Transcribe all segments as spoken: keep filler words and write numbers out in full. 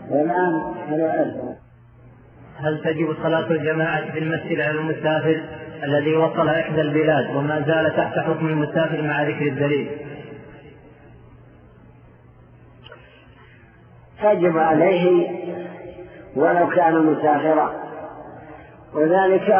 والآن هل تجب صلاة الجماعة في المسجد على المسافر الذي وصل إحدى البلاد وما زال تحت حكم المسافر مع ذكر الدليل؟ تجب عليه ولو كان مسافرا، وذلك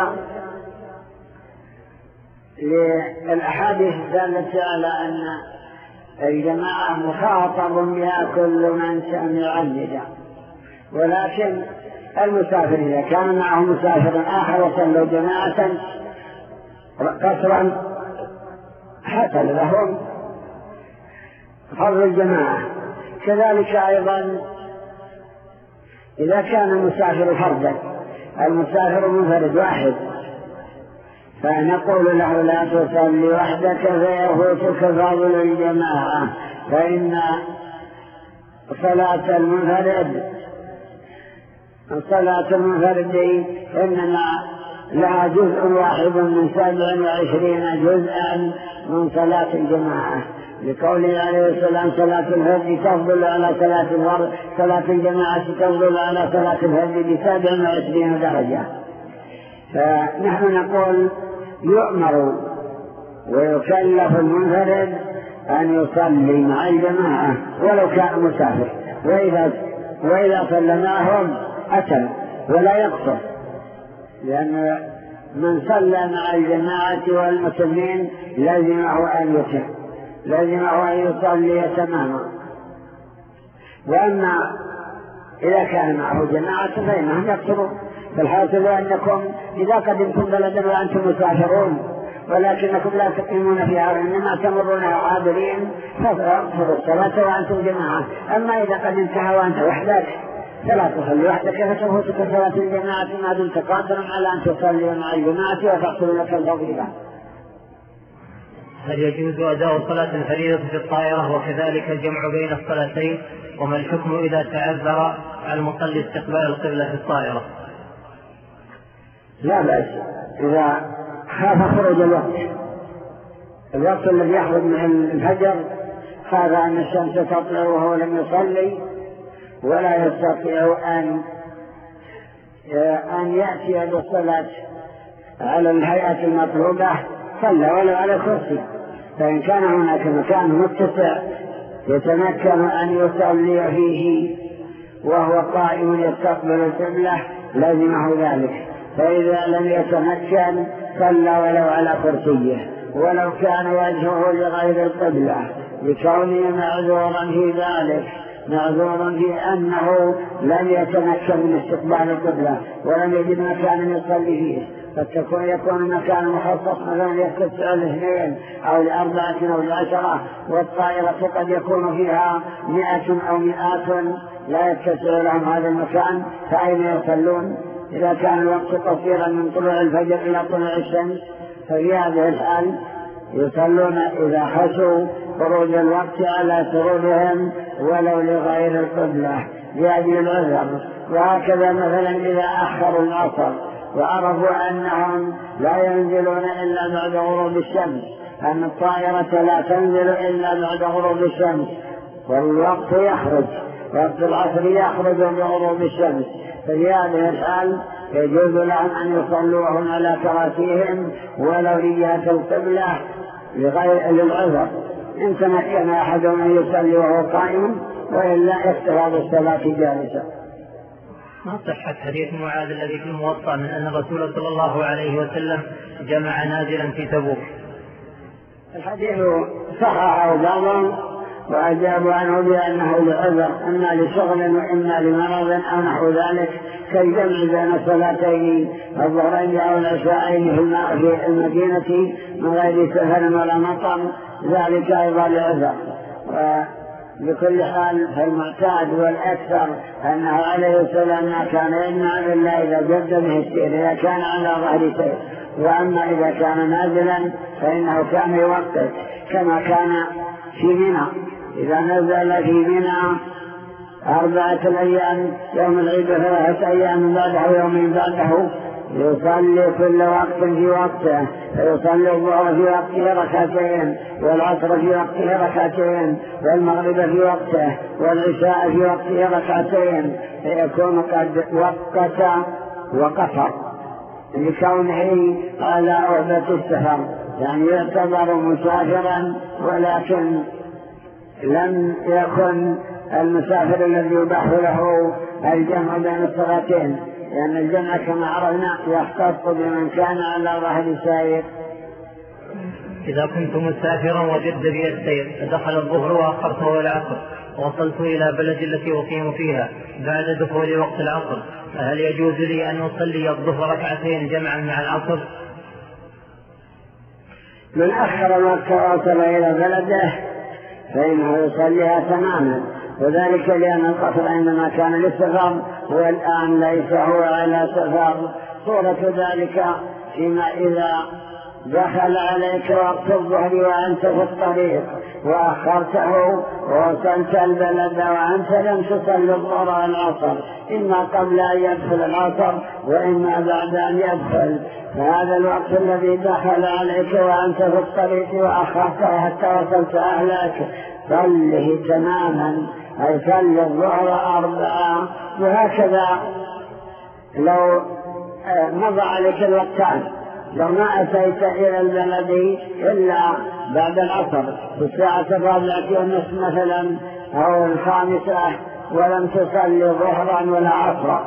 للأحاديث الدالة على أن الجماعة مخاطب بها كل من سمع النداء، ولكن المسافر إذا كان معه مسافر آخر وصلوا جماعة قصرا حصل لهم فرض الجماعة. كذلك أيضا إذا كان المسافر فردا، المسافر منفرد واحد، فنقول له لا تصلي وحدك فيفوتك فضل الجماعة، فإن صلاة المنفرد صلاة المنفرد إنما لها جزء واحد من سبع وعشرين جزءا من صلاة الجماعة، لقوله عليه السلام صلاة الفرد تفضل على صلاة الفرد، صلاة الجماعة تفضل على صلاة الفرد بسبع وعشرين درجة. فنحن نقول يؤمر ويكلف المنفرد أن يصلي مع الجماعة ولو كان مسافر، وإذا, وإذا صلى معهم أتم ولا يقصر، لأن من صلى مع الجماعة والمسلمين لازمه أن يتم، لازمه أن يصلي تماما. وأما إذا كان معه جماعة فإنهم يقصرون. فالحاصل أنكم إذا قدمتم بلدا وأنتم مسافرون ولكنكم لا تقيمون فيها وإنما تمرون عابرين فاغفروا الصلاة وأنتم جماعة. أما إذا قدمتها وأنت وحدك فلا تصلي وحدك فتفوتك صلاة الجماعة ما دمت قادرا على أن تصلي مع الجماعة وتحصل لك الفضيلة. هل يجوز أداء صلاة الفريضة في الطائرة وكذلك الجمع بين الصلاتين؟ وما الحكم إذا تعذر على المصلي استقبال القبلة في الطائرة؟ لا بأس إذا خاف خروج الوقت، الوقت الذي يخرج من الفجر خاف أن الشمس تطلع وهو لم يصلي ولا يستطيع أن أن يأتي بالصلاة على الهيئة المطلوبة صلى ولو على كرسي. فإن كان هناك مكان متسع يتمكن أن يصلي فيه وهو قائم يستقبل القبلة لازمه ذلك. فإذا لم يتمكن صلى ولو على كرسيه ولو كان وجهه لغير القبلة لكونه معذورا في ذلك، معذورا في أنه لم يتمكن من استقبال القبلة ولم يجد مكان يصلي فيه. فتكون يكون مكان مخصص مثلا يتسع لاثنين أو لأربعة أو لعشرة، والطائرة قد يكون فيها مئة أو مئات لا يتسع لهم هذا المكان، فأين يصلون؟ إذا كان الوقت قصيرا من طلوع الفجر إلى طلوع الشمس ففي هذه الحال يصلون إذا خشوا خروج الوقت على سرورهم ولو لغير القبلة لأجل العذر. وهكذا مثلا إذا أخروا العصر وعرفوا أنهم لا ينزلون إلا بعد غروب الشمس، أن الطائرة لا تنزل إلا بعد غروب الشمس والوقت يخرج، وقت العصر يخرج بغروب الشمس، ففي هذه الحال يجوز لهم أن يصلوا وهم على كراسيهم ولو لجهة القبلة لغير للعذر. إن تمكن أحدهم أن يصلي وهو قائم وإلا اختلاف الصلاة جالسا. ما صحة حديث معاذ الذي في الموطأ من أن الرسول صلى الله عليه وسلم جمع نازلا في تبوك؟ الحديث صححه بعضهم وأجابوا عنه بأنه لعذر، إما لشغل وإما لمرض أو نحو ذلك، كالجمع بين الصلاتين الظهرين أو العشاءين في المدينة من غير سفر ولا مطر، ذلك أيضا لعذر. وبكل حال فالمعتاد والأكثر أنه عليه السلام ما كان يجمع إلا إذا جد به السير، إذا كان على ظهر سير، وأما إذا كان نازلا فإنه كان يوقت كما كان في منى، إذا نزل في منى أربعة الأيام يوم العيد ثلاثة أيام بعده يومين بعده يصلي كل وقت في وقته، فيصلي الظهر في وقته ركعتين، والعصر في وقته ركعتين، والمغرب في وقته، والعشاء في وقته ركعتين، فيكون قد وقت وقصر لكونه على عهدة السفر، يعني يعتبر مسافرا ولكن لم يكن المسافر الذي يباح له الجمع بين الصلاتين، لأن الجمع كما عرفنا يختص بمن كان على ظهر سائر. إذا كنت مسافرا وجد بي السير فدخل الظهر وأخرته العصر ووصلت إلى بلد التي أقيم فيها بعد دخول وقت العصر، فهل يجوز لي أن أصلي الظهر ركعتين جمعا مع العصر؟ من أخر الوقت وصل إلى بلده فإنه يصليها تماما، وذلك لأن القصر عندما كان للسفر والآن ليس هو على سفر. صورة ذلك فيما إذا دخل عليك وقت الظهر وأنت في الطريق وأخرته ووصلت البلد وأنت لم تصلي الظهر والعصر، إما قبل أن يدخل العصر وإما بعد أن يدخل، فهذا الوقت الذي دخل عليك وأنت في الطريق وأخرته حتى وصلت أهلك صله تماما، أي صل الظهر أربعة. وهكذا لو مضى عليك الوقتان، لو ما أتيت إلى البلد إلا بعد العصر في الساعة الرابعة والنصف مثلا أو الخامسة ولم تصلي ظهرا ولا عصرا،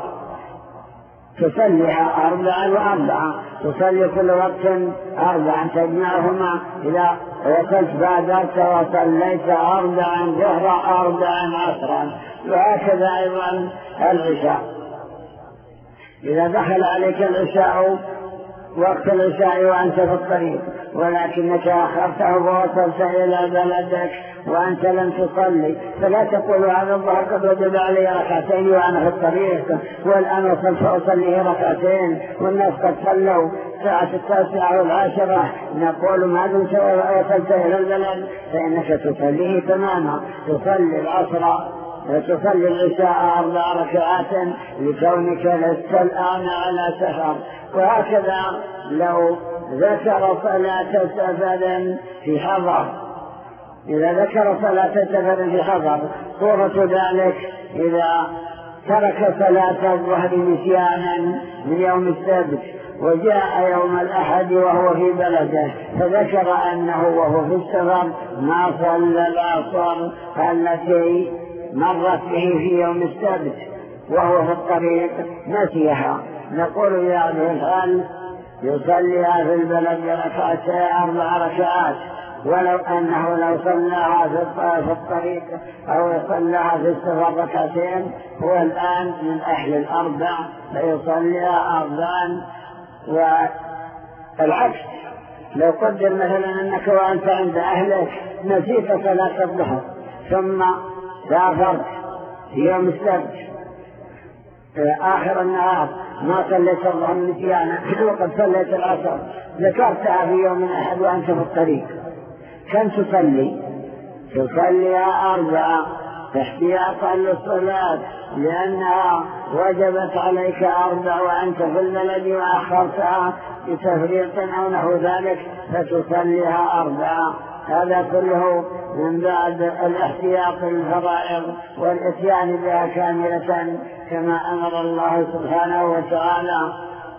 تصليها أربعا وأربعا، تصلي كل وقت أربعا تجمعهما إذا وصلت بادرت وصليت أربعا ظهرا أربعا عصرا. وهكذا أيضا العشاء، إذا دخل عليك العشاء وقت العشاء وأنت في الطريق ولكنك أخرته ووصلت إلى بلدك وأنت لم تصلي، فلا تقول هذا الظهر قد وجب علي ركعتين وأنا في الطريق والآن وصلت أصليه ركعتين والناس قد صلوا الساعة التاسعة والعاشرة. نقول ما دمت وصلت إلى البلد فإنك تصليه تماما، تصلي العصر وتصلي العشاء أربع ركعات لكونك لست الآن على سفر. وهكذا لو ذكر صلاة سفر في حضر، إذا ذكر صلاة سفر في حضر صورة ذلك إذا ترك صلاة الظهر نسيانا من يوم السبت وجاء يوم الأحد وهو في بلده فذكر أنه وهو في السفر ما صلى العصر التي مرت به في يوم السبت وهو في الطريق نسيها، نقول في هذه الحال يصليها في البلد ركعتين أربع ركعات، ولو أنه لو صلىها في الطريق أو صلىها في السفر ركعتين هو الآن من أهل الأربع فيصليها أربعا. والعكس لو قدر مثلا أنك وأنت عند أهلك نسيت صلاة الظهر ثم سافرت في يوم السبت آخر النهار ما صليت الظهر نسيانا وقد صليت العصر ذكرتها في يوم الأحد وأنت في الطريق، كم تصلي؟ تصليها أربعة احتياطا للصلاة لأنها وجبت عليك أربع وأنت في البلد وأخرتها بتفريط أو نحو ذلك فتصليها أربعة. هذا كله من بعد الاحتياط للفرائض والإتيان بها كاملة كما أمر الله سبحانه وتعالى.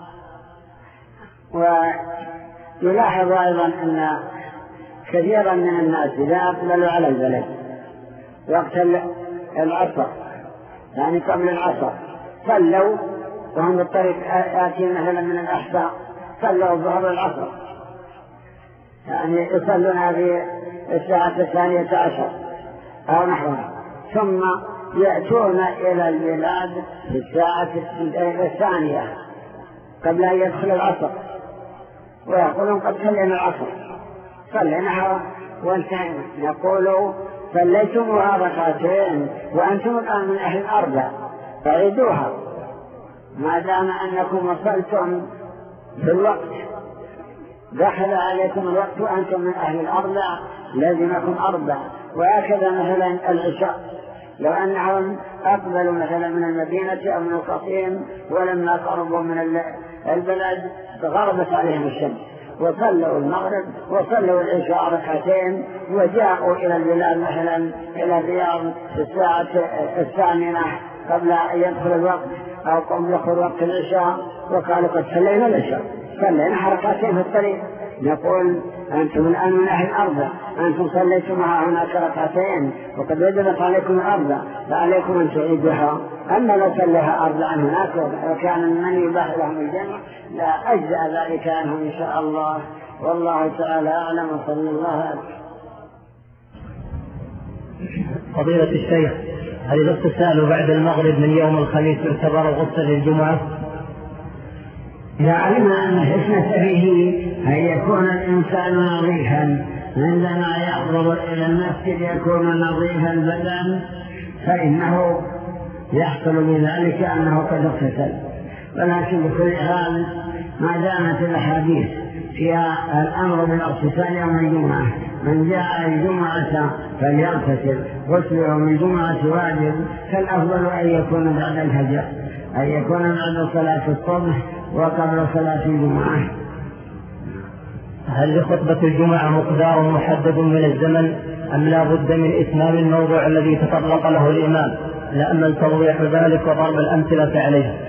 ويلاحظ أيضا أن كثيرا من الناس إذا أقبلوا على البلد وقت العصر يعني قبل العصر صلوا وهم بالطريق آتين مثلا من الأحساء صلوا الظهر العصر، يعني يصلونها في الساعة الثانية عشر أو نحوها، ثم يأتون إلى البلاد في الساعة الثانية قبل أن يدخل العصر ويقولون قد صلينا العصر صليناها وانتهينا. نقول صليتموها ركعتين وأنتم الآن من أهل الأربع فعيدوها ما دام أنكم وصلتم في الوقت، دخل عليكم الوقت وأنتم من أهل الأربع لازمكم أربع. وهكذا مثلا العشاء لو أنهم أقبلوا مثلا من المدينة أو من القصيم ولما قربوا من البلد غربت عليهم الشمس وصلوا المغرب وصلوا العشاء ركعتين وجاءوا إلى البلاد مثلا إلى الرياض في الساعة الثامنة قبل أن يدخل الوقت أو قبل دخول وقت العشاء وقالوا قد صلينا العشاء صلينا ركعتين في الطريق، نقول أنتم الآن من أهل الأرض، أنتم صليتم معها هناك ركعتين وقد وجبت عليكم الأرض فعليكم أن تعيدها. أما لو صليها أرض عن هناك وكان من يباح لهم الجنة لا أجزأ ذلك عنهم إن شاء الله، والله تعالى أعلم وصلى الله عليه. فضيلة الشيخ، هل الاغتسال بعد المغرب من يوم الخميس يعتبر غسل للجمعة؟ إذا علم أن الحكمة فيه أن يكون الإنسان نظيفا عندما يحضر إلى المسجد يكون نظيف البدن فإنه يحصل بذلك أنه قد اغتسل، ولكن بكل حال ما دامت الأحاديث فيها الأمر بالاغتسال يوم الجمعة، من جاء الجمعة فليغتسل، غسل يوم الجمعة واجب، فالأفضل أن يكون بعد الفجر، أن يكون بعد صلاة الصبح وقبل صلاة الجمعة. هل لخطبة الجمعة مقدار محدد من الزمن أم لا بد من إتمام الموضوع الذي تطرق له الإمام؟ لأمل توضيح ذلك وضرب الأمثلة عليه.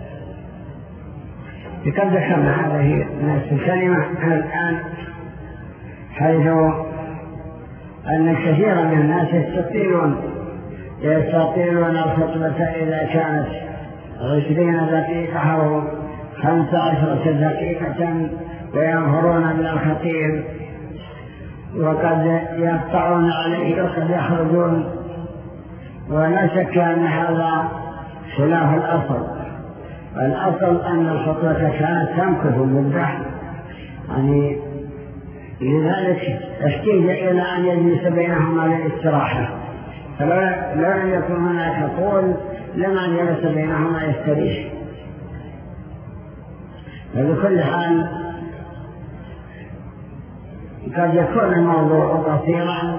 لقد ذكرنا هذه نفس الكلمة الآن، حيث أن كثيرا من الناس يستطيلون يستطيلون الخطبة إذا كانت عشرين دقيقة أو خمس عشرة دقيقة وينظرون من الخطيب وقد يقطعون عليه وقد يخرجون، ولا شك أن هذا خلاف الأصل. الأصل أن الخطبة كانت تمكث مدة، يعني لذلك احتاج إلى أن يجلس بينهما للاستراحة، فلو لم يكن هناك طول لما جلس بينهما يستريح. فبكل حال قد يكون الموضوع قصيرا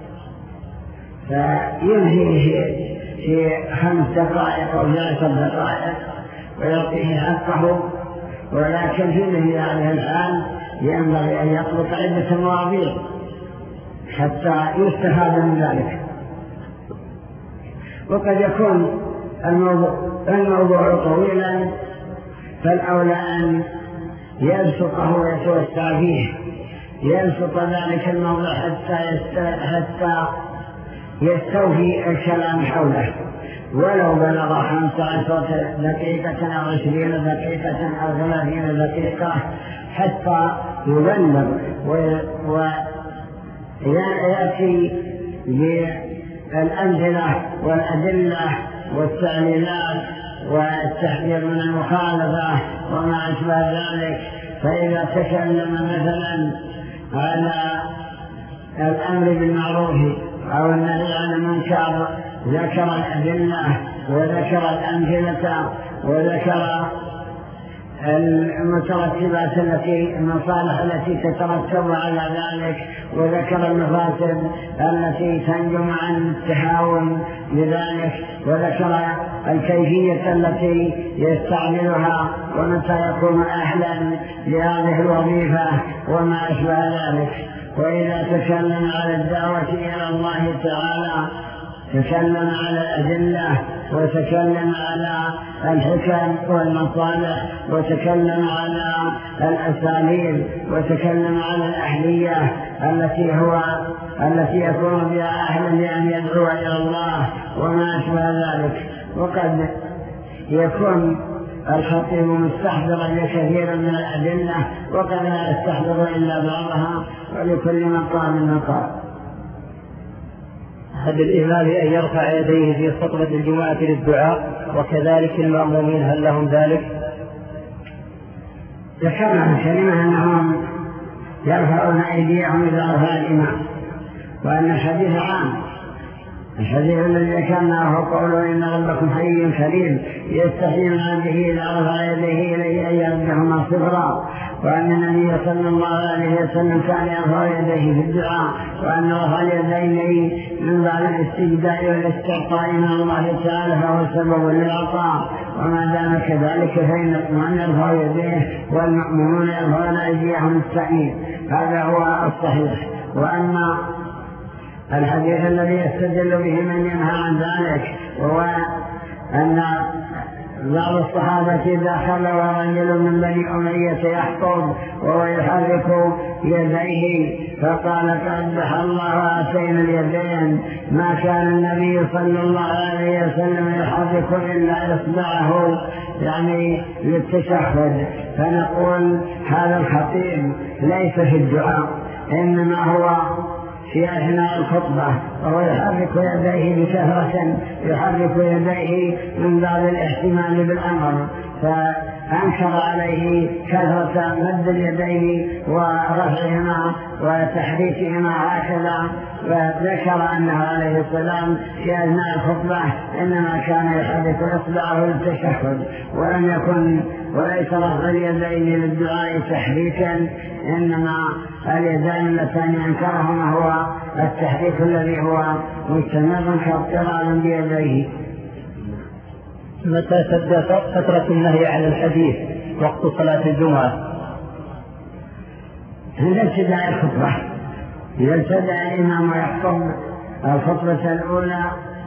فينهيه في خمس دقائق أو عشر دقائق ويعطيه حقه، ولكن في مثل هذه الحال ينبغي أن يطلق عدة مواضيع حتى يستفاد من ذلك. وقد يكون الموضوع, الموضوع طويلا فالأولى أن يبسطه ويتوسع فيه، يبسط ذلك الموضوع حتى حتى يستوفي الكلام حوله، ولو بلغ خمس عشرة دقيقة أو عشرين دقيقة أو ثلاثين دقيقة حتى يبلغ ويأتي بالأمثلة والأدلة والتعليلات والتحذير من المخالفة وما أشبه ذلك. فإذا تكلم مثلا على الأمر بالمعروف أو النهي عن المنكر ذكر الأدلة وذكر الأمثلة وذكر المترتبات التي المصالح التي تترتب على ذلك وذكر المفاسد التي تنجم عن التهاون لذلك وذكر الكيفية التي يستعملها ومتى يكون أهلا لهذه الوظيفة وما أشبه ذلك. وإذا تكلم على الدعوة إلى الله تعالى تكلم على الأدلة وتكلم على الحكم والمصالح وتكلم على الأساليب وتكلم على الأهلية التي هو التي يكون بها أهلا لأن يدعو إلى الله وما أشبه ذلك. وقد يكون الخطيب مستحضرا لكثير من الأدلة وقد لا يستحضر إلا بعضها، ولكل مقام مقام. هل للإمام أن يرفع يديه في خطبة الجمعة للدعاء وكذلك المأمومين هل لهم ذلك؟ ذكرنا كلمة أنهم يرفعون أيديهم إذا رفع الإمام، وأن الحديث عام. الحديث الذي ذكرناه هو قوله إن ربكم حي كريم يستحيي من عبده إذا رفع يديه إليه أن يردهما صفرا، وأن النبي صلى الله عليه وسلم كان يرفع يديه في الدعاء، وأن رفع اليدين من بعد الاستجداء والاستعطاء من الله تعالى فهو سبب للعطاء، وما دام كذلك فإن الإمام يرفع يديه والمأمومون يرفعون أيديهم التأمين. هذا هو الصحيح. وأما الحديث الذي يستدل به من ينهى عن ذلك وهو أن بعض الصحابة دخل ورجل من بني أمية يحطب وهو يحرك يديه فقال قدح الله هاتين اليدين، ما كان النبي صلى الله عليه وسلم يحرك إلا إصبعه يعني للتشهد. فنقول هذا الخطيب ليس في الدعاء، إنما هو في أثناء الخطبة وهو يحرك يديه بكثرة، يحرك يديه من باب الاهتمام بالأمر، فأنكر عليه كثرة مد اليدين ورفعهما وتحريكهما هكذا، وذكر أنه عليه السلام في أثناء الخطبة إنما كان يحرك إصبعه للتشهد، ولم يكن وليس رفع اليدين للدعاء تحريكا، إنما اليدين اللتان ينكرهما هو التحريك الذي هو مستمر كاضطرار بيديه. متى تبدأ فترة النهي عن الحديث وقت صلاة الجمعة؟ عند ابتداء الخطبة، إذا ابتدأ الإمام يخطب الخطبة الأولى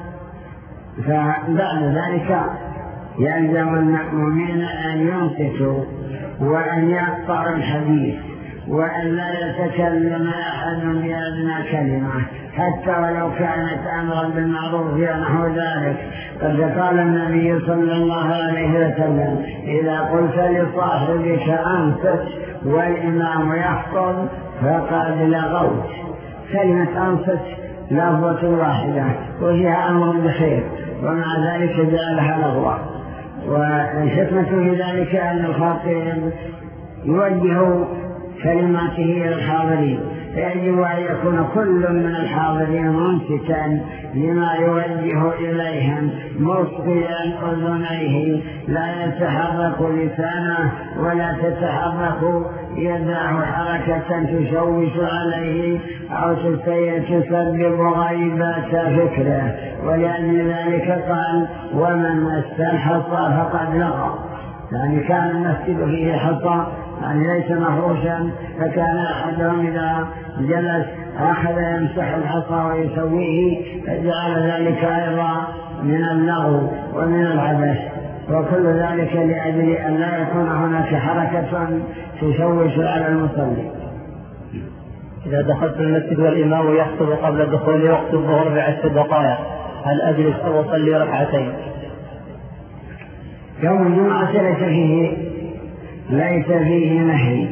فبعد ذلك يلزم المأمومين أن ينصتوا وأن يقطعوا الحديث وأن لا يتكلم أحد بأدنى كلمة حتى ولو كانت أمرا بالمعروف ونحو ذلك. قد قال النبي صلى الله عليه وسلم إذا قلت لصاحبك أنصت والإمام يخطب فقد لغوت. كلمة أنصت لفظة واحدة وفيها أمر بخير، ومع ذلك جعلها لغوا. والحكمة في ذلك أن الخاطب يوجه كلماته إلى الحاضرين، فيجب أن يكون كل من الحاضرين منصتا لما يوجه إليهم مصغيا أذنيه، لا يتحرك لسانه ولا تتحرك يده حركة تشوش عليه أو تسبب غيبات فكره. ولأجل ذلك قال ومن مس الحصى فقد لغى، يعني كان المسجد فيه حصى يعني ليس مفروشا، فكان أحدهم إذا جلس أخذ يمسح الحصى ويسويه، فجعل ذلك أيضا من اللغو ومن العبث، وكل ذلك لأجل أن لا يكون هناك حركة تشوش على المصلي. إذا دخلت المسجد والإمام يخطب قبل دخول وقت الظهر بعشر دقائق هل أجلس أو أصلي ركعتين؟ يوم الجمعة ليس فيه ليس فيه نهي،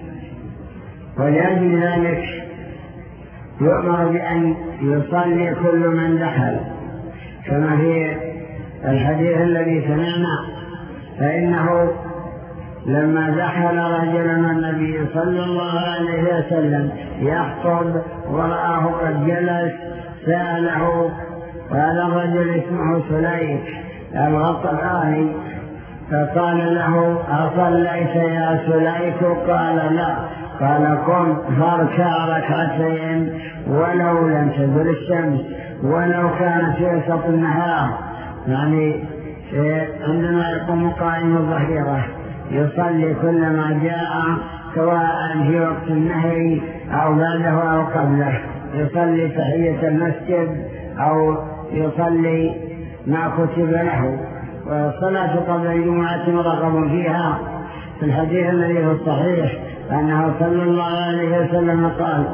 ولأجل ذلك يؤمر بأن يصلي كل من دخل، كما في الحديث الذي سمعنا فإنه لما دخل رجل النبي صلى الله عليه وسلم يخطب ورآه قد جلس سأله، هذا الرجل اسمه سليك الغطفاني، فقال له أصليت يا سليك؟ قال لا. قال قم فاركع ركعتين ولو لم تزل الشمس ولو كانت في وسط النهار، يعني عندما يقوم قائم الظهيرة يصلي كل ما جاء سواء في وقت النهي أو بعده أو قبله، يصلي تحية المسجد أو يصلي ما كتب له. والصلاة قبل الجمعة مرغب فيها، في الحديث الذي هو الصحيح أنه صلى الله عليه وسلم قال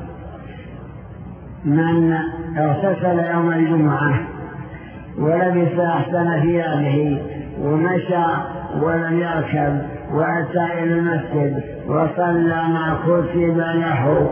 من اغتسل يوم الجمعة ولبس أحسن ثيابه ومشى ولم يركب وأتى إلى المسجد وصلى ما كتب له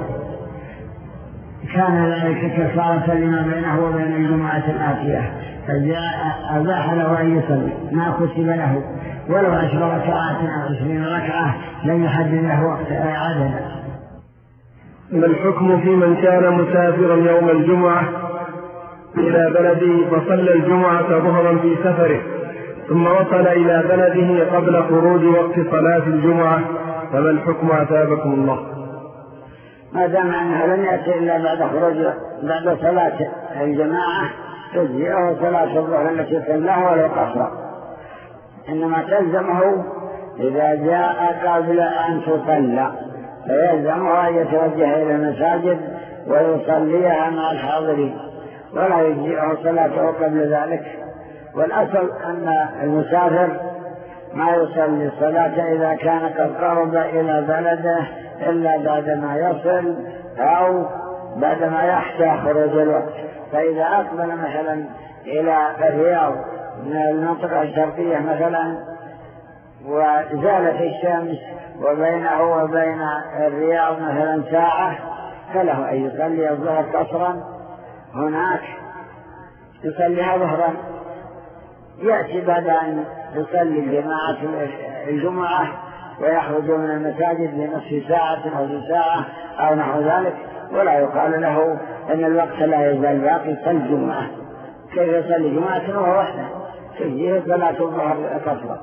كان ذلك كفارة لما بينه وبين الجمعة الآتية، فجاء أباح له أن يصلي ما كتب له ولو عشر ركعات أو عشرين ركعة لم يحدد له وقت عددا. ما الحكم في من كان مسافرا يوم الجمعة إلى بلده فصلى الجمعة ظهرا في سفره ثم وصل إلى بلده قبل خروج وقت صلاة الجمعة فما الحكم أثابكم الله؟ ما دام أنها لم يأتي إلا بعد خروج بعد صلاة الجماعة تجزئه صلاة الظهر التي صلاها ولو قصر، إنما تلزمه إذا جاء قبل أن تصلى فيلزمه أن يتوجه إلى المساجد ويصليها مع الحاضرين ولا يجزئه صلاته قبل ذلك. والأصل أن المسافر ما يصلي الصلاة إذا كان قد قرب إلى بلده إلا بعدما يصل أو بعدما يحتى خروج الوقت. فإذا أقبل مثلا إلى الرياض من المنطقة الشرقية مثلا وزالت الشمس وبينه وبين الرياض مثلا ساعة فله أن يصلي الظهر قصرا هناك يصليها ظهرا، يأتي بعد أن يصلي الجماعة الجمعة ويخرج من المساجد بنصف ساعة أو ساعة أو نحو ذلك، ولا يقال له أن الوقت لا يزال باقي يصلي الجمعة. كيف يصلي جمعة وهو وحده؟ تجيه صلاة الظهر قصرا.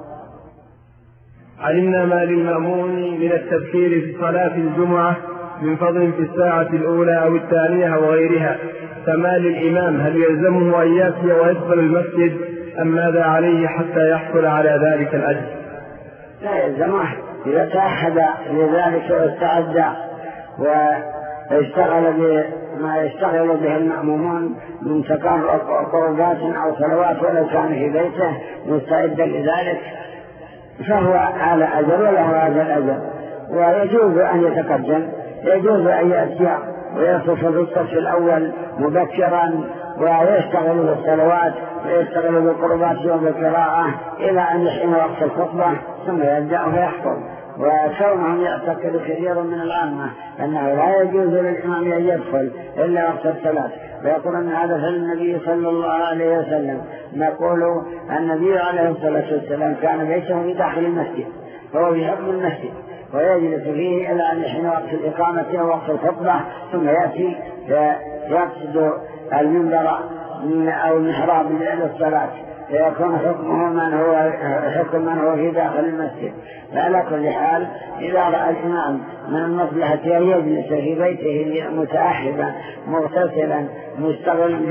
علمنا ما للمأمون من التبكير في صلاة الجمعة من فضل في الساعة الأولى أو الثانية أو غيرها، فما للإمام هل يلزمه أن يأتي ويدخل المسجد أم ماذا عليه حتى يحصل على ذلك الأجر؟ لا يلزمه إذا تعهد لذلك واستعد واشتغل بما يشتغل به المأمومون من تقرب قربات أو صلوات ولو كان في بيته مستعدا لذلك فهو على أجر وله هذا الأجر. ويجوز أن يتقدم، يجوز أن يأتي ويصف في الصف الأول مبكرا ويشتغل بالصلوات ويشتغل بالقربات وبالقراءة إلى أن يحين وقت الخطبة ثم يبدأ فيحفظ. وكونهم يعتقد كثير من العامة أنه لا يجوز للإمام أن يدخل إلا وقت الصلاة، ويقول أن هذا في النبي صلى الله عليه وسلم. نقول النبي عليه الصلاة والسلام كان بيته في داخل المسجد فهو يحب المسجد ويجلس فيه إلى أن يحين وقت الإقامة ووقت الخطبة ثم يأتي يقصد المنبر أو المحراب للصلاة فيكون حكمه من هو حكم من هو في داخل المسجد. فعلى كل حال إذا رأى الإمام من المصلحة أن يجلس في بيته متأهبا مغتسلا مشتغلا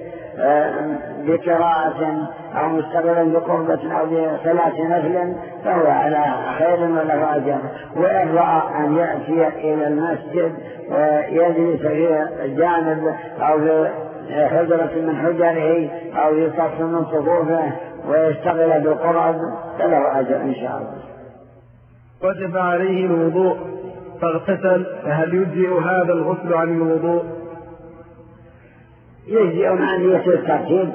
بقراءة أو مشتغلا بقربة أو بصلاة نفل فهو على خير وله أجر. وإن رأى أن يأتي إلى المسجد ويجلس في جانب أو في حجرة من حجره أو يصف من صفوفه ويشتغل بالقرب فله أجر إن شاء الله. وجب عليه الوضوء فاغتسل، فهل يجزئ هذا الغسل عن الوضوء؟ يجزئ عن نية الترتيب.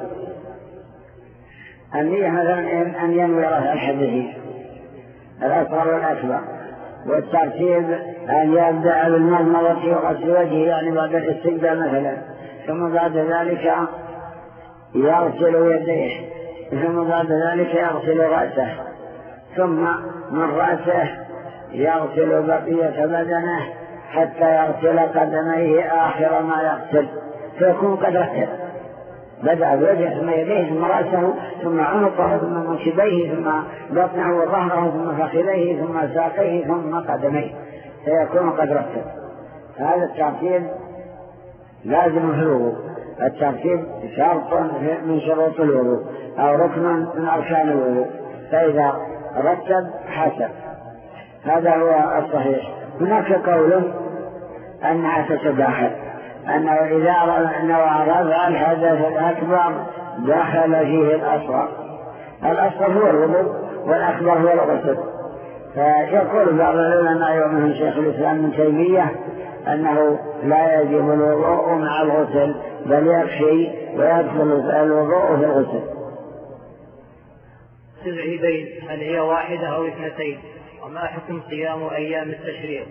النية مثلا أن ينوي رفع الحدث الأصغر والأكبر، والترتيب أن يبدأ بالمضمضة وغسل وجهه يعني بعد الاستنجاء مثلا، ثم بعد ذلك يغسل يديه، ثم بعد ذلك يغسل رأسه، ثم من رأسه يغسل بقية بدنه حتى يغسل قدميه آخر ما يغسل فيكون قد رتب. بدأ بوجهه ثم يديه ثم رأسه ثم عنقه ثم منكبيه ثم بطنه وظهره ثم فخذيه ثم ساقيه ثم قدميه فيكون قد رتب. هذا الترتيب لازم في الوضوء. الترتيب شرط من شروط الوضوء أو ركن من أركان الوضوء، فإذا رتب حسب. هذا هو الصحيح. هناك قول أنها تتداخل، أنه إذا نوى رفع الحدث الأكبر دخل فيه الأصغر. الأصغر هو الوضوء والأكبر هو الغسل. فيقول بعض العلماء ومنهم شيخ الإسلام ابن تيمية أنه لا يجب الوضوء مع الغسل بل يكفي ويدخل الوضوء في الغسل. العيدين هل هي واحدة أو اثنتين؟ وما حكم صيام أيام التشريق؟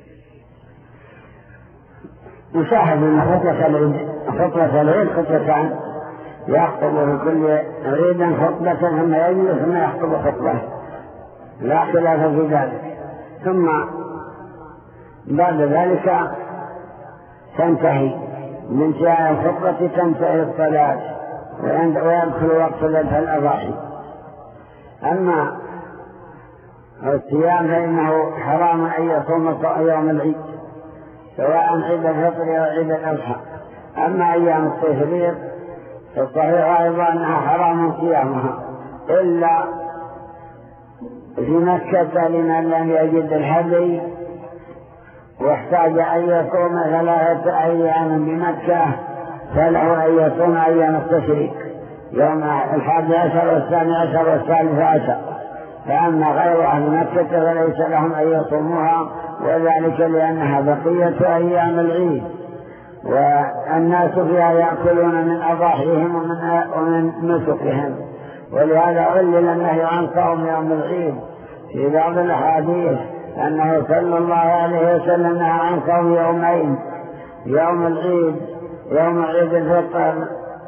يشاهد أن خطبة العيد خطبة العيد خطبتان، يخطب في كل عيد خطبة ثم يجلس ثم يخطب خطبة لا خلاف في ذلك، ثم بعد ذلك تنتهي من انتهاء الخطبة تنتهي الصلاة ويدخل وقت ذبح الأضاحي. أما الصيام فإنه حرام أن يصوم يوم العيد سواء عيد الفطر أو عيد الأضحى. أما أيام التشريق فالصحيح أيضا أنها حرام صيامها إلا في مكة لمن لم يجد الهدي واحتاج أن يصوم ثلاثة أيام بمكة فله أن يصوم أيام التشريق يوم الحادي عشر والثاني عشر والثالث عشر. فأما غير أهل مكة فليس لهم أن يصوموها، وذلك لأنها بقية أيام العيد والناس فيها يأكلون من أضاحيهم ومن, ومن نسكهم، ولهذا علل النهي عن صوم يوم العيد في بعض الأحاديث أنه صلى الله عليه وسلم نهى عن صوم يومين، يوم العيد يوم عيد الفطر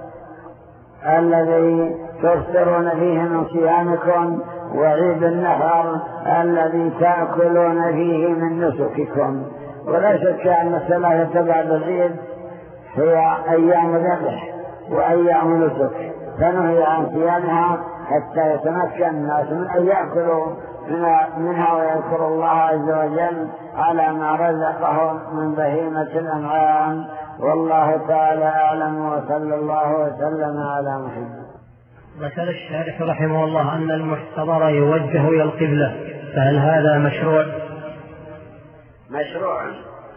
الذي تفطرون فيه من صيامكم، وعيد النحر الذي تأكلون فيه من نسككم. ولا شك أن الثلاثة بعد العيد هي أيام ذبح وأيام نسك، فنهي عن صيامها حتى يتمكن الناس من أن يأكلوا منها ويذكروا الله عز وجل على ما رزقهم من بهيمة الأنعام. والله تعالى أعلم، وصلى الله وسلم على محمد. ذكر الشارح رحمه الله أن المحتضر يوجه إلى القبلة، فهل هذا مشروع؟ مشروع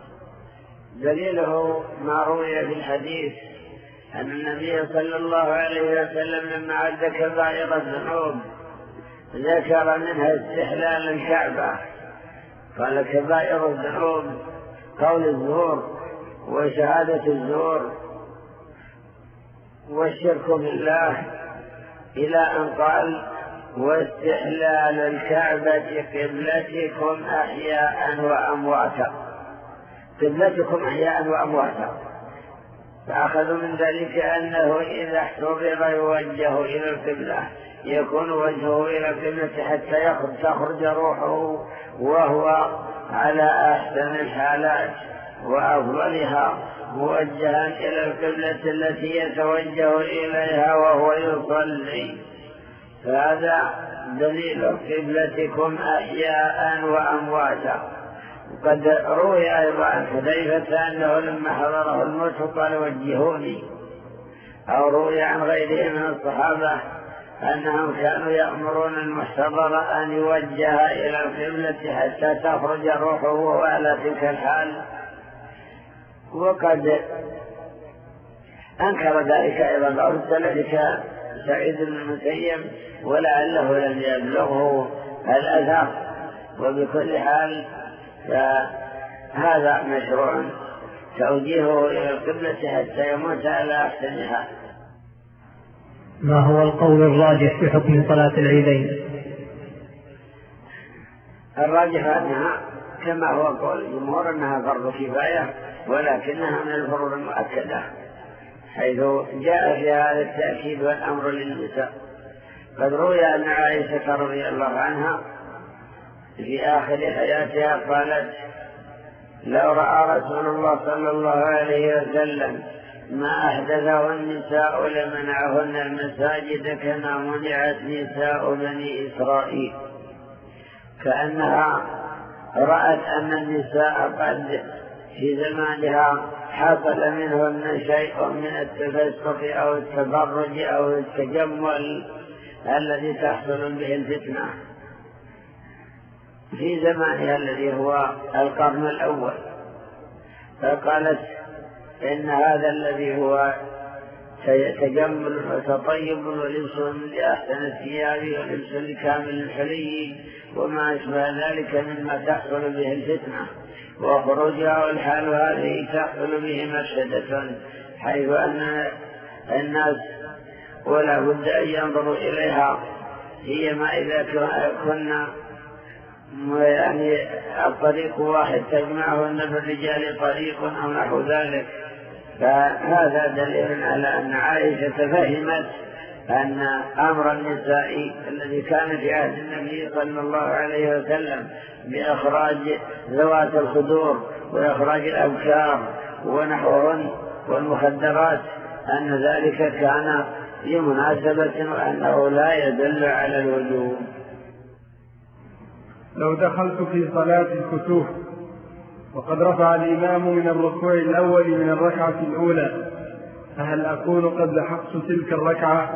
دليله ما روي في الحديث أن النبي صلى الله عليه وسلم لما عد كبائر الذنوب ذكر منها استحلال الكعبة، قال كبائر الذنوب قول الزور وشهادة الزور والشرك بالله، إلى أن قال واستحلال الكعبة قبلتكم أحياء وأمواتا، قبلتكم أحياء وأمواتا. فأخذوا من ذلك أنه إذا احتضر يوجه إلى القبلة يكون وجهه إلى القبلة حتى تخرج روحه، وهو على أحسن الحالات وأفضلها موجها إلى القبلة التي يتوجه إليها وهو يصلي. فهذا دليل قبلتكم أحياء وأمواتا. قد روي أيضا عن حذيفة أنه لما حضره الموت قال وجهوني، أو روي عن غيره من الصحابة أنهم كانوا يأمرون المحتضر أن يوجه إلى القبلة حتى تخرج روحه وهو على تلك الحال. وقد أنكر ذلك أيضا بعض السلف سعيد بن المسيب، ولعله لم يبلغه الأثر. وبكل حال فهذا مشروع توجيهه إلى القبلة حتى يموت على أحسنها. ما هو القول الراجح في حكم صلاة العيدين؟ الراجح أنها كما هو قول الجمهور أنها فرض كفاية، ولكنها من الفروض المؤكدة، حيث جاء في هذا التأكيد والأمر للنساء. قد روي أن عائشة رضي الله عنها في آخر حياتها قالت لو رأى رسول الله صلى الله عليه وسلم ما أحدثه النساء لمنعهن المساجد كما منعت نساء بني إسرائيل، كأنها رأت أن النساء قد في زمانها حصل منهن شيء من التفسق أو التبرج أو التجمل الذي تحصل به الفتنة في زمانها الذي هو القرن الأول. فقالت إن هذا الذي هو تجمل وتطيب ولبس لأحسن الثياب ولبس لكامل الحلي وما أشبه ذلك مما تحصل به الفتنة، وخروجها والحال هذه تحصل به مفسدة، حيث أن الناس ولا بد أن ينظروا إليها، سيما إذا كنا يعني الطريق واحد تجمعهن بالرجال طريق أو نحو ذلك. فهذا دليل على أن عائشة فهمت أن أمر النساء الذي كان في عهد النبي صلى الله عليه وسلم بإخراج ذوات الخدور وإخراج الأبكار ونحوهن والمخدرات أن ذلك كان لمناسبة وأنه لا يدل على الوجوب. لو دخلت في صلاة الكسوف وقد رفع الإمام من الركوع الأول من الركعة الأولى، فهل أكون قد لحقت تلك الركعة؟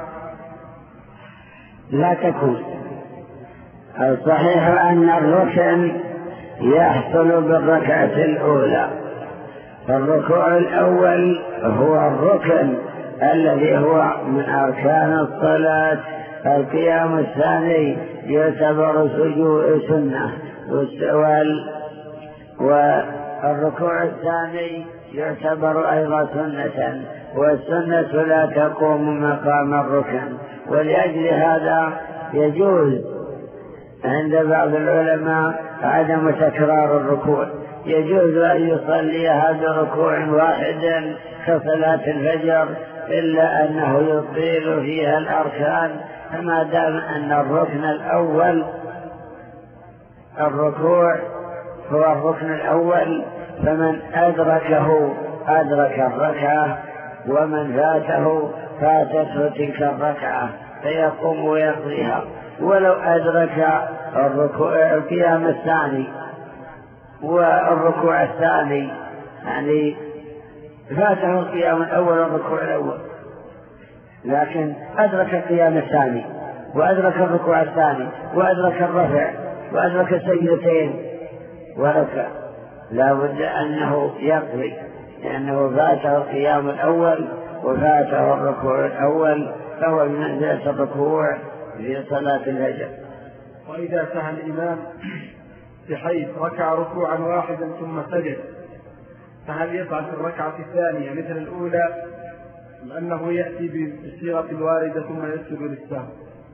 لا تكون. الصحيح أن الركن يحصل بالركعة الأولى، فالركوع الأول هو الركن الذي هو من أركان الصلاة. القيام الثاني يعتبر سجود سنة، والركوع الثاني يعتبر أيضا سنة، والسنة لا تقوم مقام الركن. ولأجل هذا يجوز عند بعض العلماء عدم تكرار الركوع، يجوز أن يصلي هذا ركوع واحدا كصلاة الفجر، إلا أنه يطيل فيها الأركان، فما دام أن الركن الأول الركوع هو الركن الأول، فمن أدركه أدرك الركعة، ومن فاته فاتته تلك الركعة فيقوم ويقضيها. ولو أدرك الركوع القيام الثاني والركوع الثاني، يعني فاته القيام الأول والركوع الأول، لكن أدرك القيام الثاني وأدرك الركوع الثاني وأدرك الرفع وأدرك السجدتين وركع، لا بد أنه يقضي، لأنه فاته القيام الأول وفاته الركوع الأول، فهو بمنزلة الركوع في صلاة الفجر. وإذا سهى الإمام بحيث ركع ركوعا واحدا ثم سجد، فهل يفعل في الركعة الثانية مثل الأولى، أم أنه يأتي بالصيغة الواردة ثم يسجد للسهو؟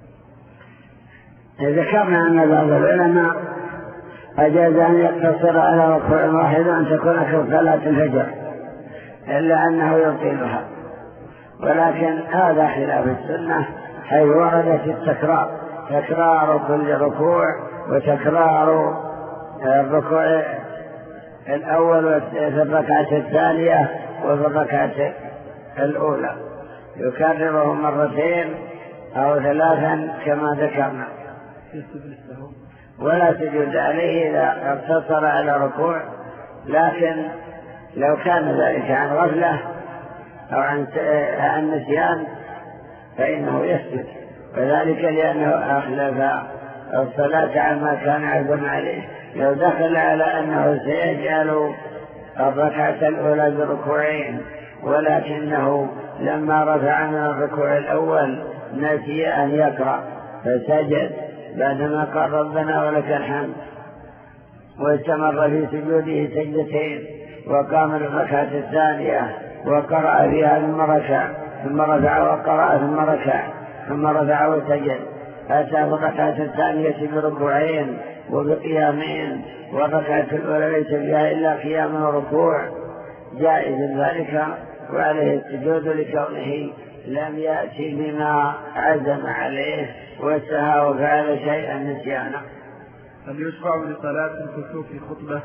ذكرنا أن بعض العلماء أجاز أن يقتصر على ركوع واحد أن تكون كصلاة الفجر، إلا أنه يطيلها، ولكن هذا خلاف السنة، حيث وردت التكرار، تكرار كل ركوع وتكرار الركوع الأول في الركعة الثانية وفي الركعة الأولى، يكرره مرتين أو ثلاثا كما ذكرنا، ولا سجود عليه إذا اقتصر على ركوع. لكن لو كان ذلك عن غفلة أو عن نسيان فإنه يسجد، وذلك لأنه أخلف الصلاة عما كان عزم عليه. لو دخل على أنه سيجعل الركعة الأولى بركوعين، ولكنه لما رفع من الركوع الأول نسي أن يقرأ فسجد بعدما قال ربنا ولك الحمد، واستمر في سجوده سجدتين، وقام للركعة الثانية وقرأ فيها ثم ركع ثم رفع وقرأ ثم ركع ثم رفع وسجد، أتى في الركعة الثانية بركوعين وبقيامين، والركعة الأولى ليس فيها إلا قيام وركوع، جائز ذلك وعليه السجود لكونه لم يأتي بما عزم عليه وسهى وفعل شيئا نسيانا. هل يشرع لصلاة الكسوف خطبة؟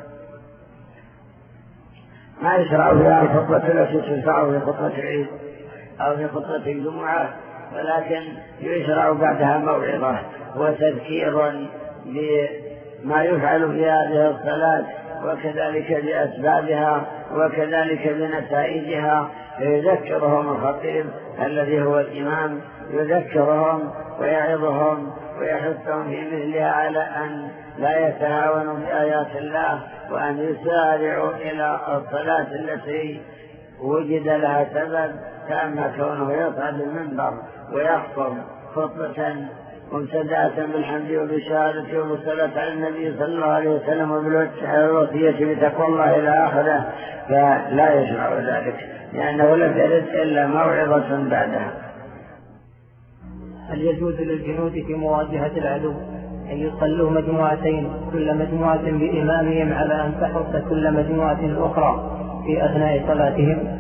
ما يشرع فيها الخطبة التي تشرع في خطبة العيد أو في خطبة الجمعة، ولكن يشرع بعدها موعظة وتذكير بما يفعل في هذه الصلاة، وكذلك بأسبابها وكذلك بنتائجها، يذكرهم الخطيب الذي هو الإمام، يذكرهم ويعظهم ويحثهم في مثلها على أن لا يتهاونوا بآيات الله، وأن يسارعوا إلى الصلاة التي وجد لها سبب، كأن كونه يصعد المنبر ويخطب خطبة مبتدأة بالحمد وبالشهادة وبالصلاة على النبي صلى الله عليه وسلم وبالوصية بتقوى الله إلى آخره، فلا يشرع ذلك، لأنه لم يرد إلا موعظة بعدها. هل يجوز للجنود في مواجهة العدو أن يصلوا مجموعتين كل مجموعة بإمامهم على أن تحرص كل مجموعة الأخرى في أثناء صلاتهم؟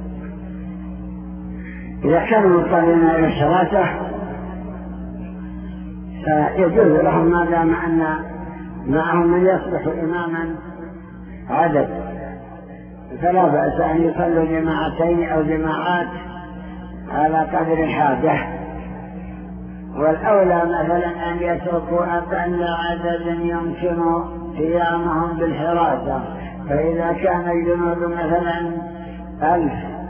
إذا كانوا مصلين إلى الصلاة فيجوز لهم ما دام أن معهم من يصلح إماما عدد، فلا بأس أن يصلوا جماعتين أو جماعات على قدر الحاجة، والأولى مثلا أن يتركوا أقل عدد يمكن قيامهم بالحراسة. فإذا كان الجنود مثلا ألف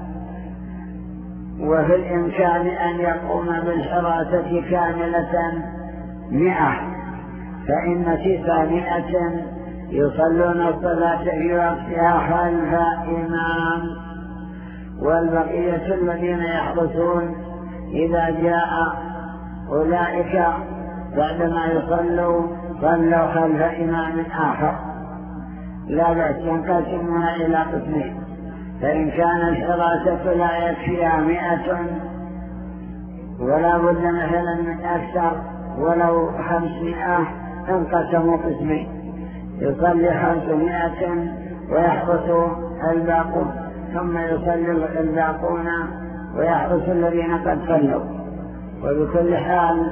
وفي الإمكان أن يقوم بالحراسة كاملة مئة، فإن تسعمائة يصلون الصلاة في وقتها خلف إمام، والبقية الذين يحرسون إذا جاء أولئك بعدما يصلوا صلوا خلف إمام آخر. لا بأس ينقسمون إلى قسمين، فإن كان الحراسة لا يكفيها مئة ولا بد مثلا من أكثر ولو خمسمائة انقسموا قسمين، يصلي خمسمائة ويحرس الباقون، ثم يصلي الباقون ويحرس الذين قد صلوا. وبكل حال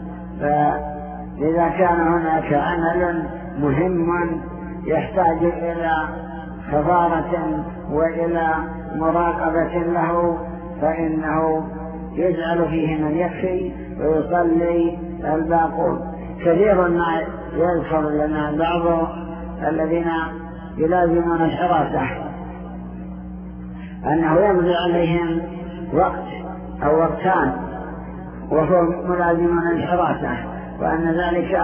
فإذا كان هناك عمل مهم يحتاج إلى خفارة وإلى مراقبة له فإنه يجعل فيه من يكفي ويصلي الباقون. كثير ما يذكر لنا بعض الذين يلازمون الحراسة أنه يمضي عليهم وقت أو وقتان وهم ملازمون الحراسة، وأن ذلك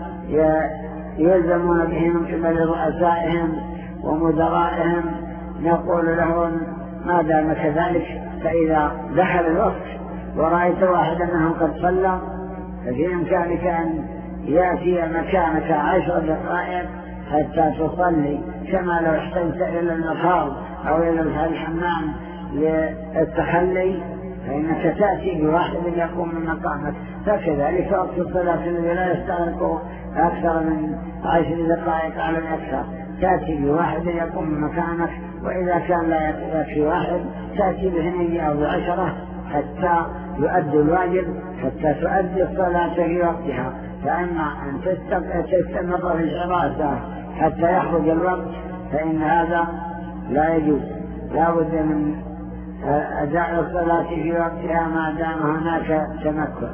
يلزمون به من قبل رؤسائهم ومدرائهم. نقول لهم ما دام كذلك فإذا دخل الوقت ورأيت واحدا منهم قد صلى ففي إمكانك أن يأتي مكانك عشر دقائق حتى تصلي، كما لو احتجت إلى المخاض أو إلى الحمام للتخلي فإنك تأتي بواحد يقوم من مقامك. فكذلك وقت الصلاة الذي لا يستغرق أكثر من عشر دقائق على الأكثر تأتي بواحد يقوم من مكانك، وإذا كان لا يكفي واحد تأتي باثنين أو بعشرة حتى يؤدي الواجب، حتى تؤدي الصلاة في وقتها. فأما أن تستمر في الحراسة حتى يخرج الوقت فإن هذا لا يجوز، لا بد من أداء الصلاة في وقتها ما دام هناك تمكن.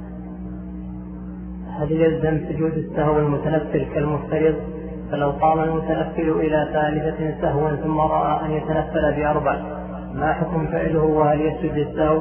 هل يلزم سجود السهو المتنفل كالمفترض؟ فلو قام المتنفل إلى ثالثة سهوا ثم رأى أن يتنفل بأربع ما حكم فعله وهل يسجد السهو؟